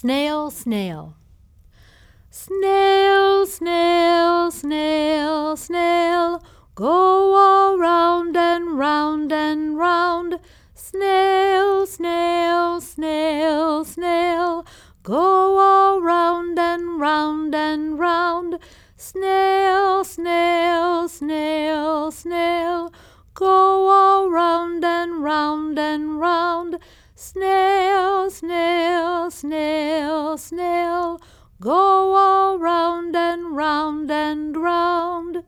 Snail, snail. Snail, snail, snail, snail, go all round and round and round. Snail, snail, snail, snail, go all round and round and round. Snail, snail, snail, snail, go all round and round and round. Snail, snail, snail, snail, go all round and round and round.